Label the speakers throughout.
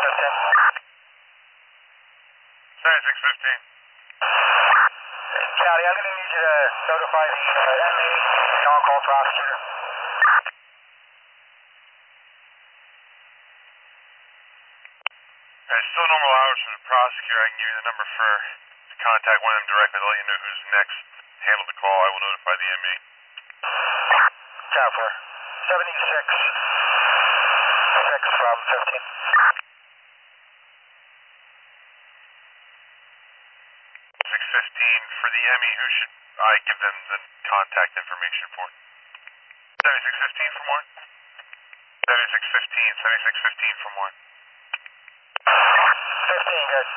Speaker 1: Tim.
Speaker 2: 7615.
Speaker 1: County, I'm going to need you to notify the MA, the on-call prosecutor.
Speaker 2: It's still normal hours for the prosecutor. I can give you the number for contact one of them directly to let you know who's next. Handle the call. I will notify the ME.
Speaker 1: Tower 76 6 from 15.
Speaker 2: 615 for the ME. Who should I give them the contact information for? 7615 from one. 7615 from one.
Speaker 1: 15, good.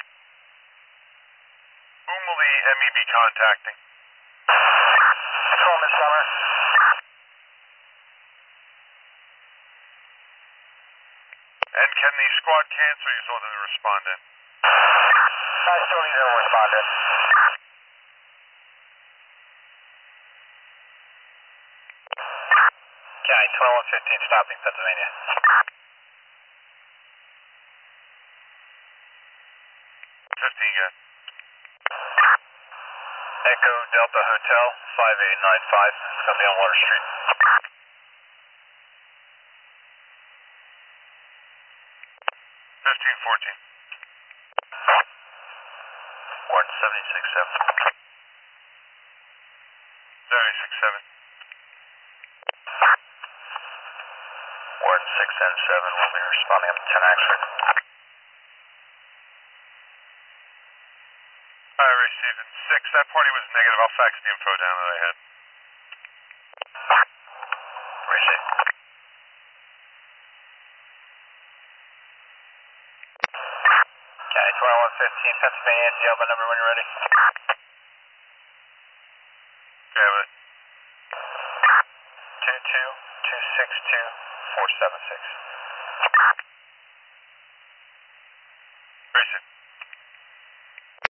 Speaker 2: Whom will the ME be contacting?
Speaker 1: Patrolman Summer.
Speaker 2: And can the squad cancel? You told them to respond in.
Speaker 1: I still need them to respond in. County 2115, stopping Pennsylvania.
Speaker 2: 15, good.
Speaker 1: Echo Delta Hotel 5895. It's going to be on Water Street.
Speaker 2: 1514.
Speaker 1: Warden 767.
Speaker 2: 767.
Speaker 1: Warden 6N7 will be responding up to 10 actually.
Speaker 2: I received it. 6. That party was negative. I'll fax the info down that I had.
Speaker 1: Received. County 2115, Pennsylvania. Do you have my number when you're ready?
Speaker 2: Yeah, but
Speaker 1: 22262 476.
Speaker 2: Received.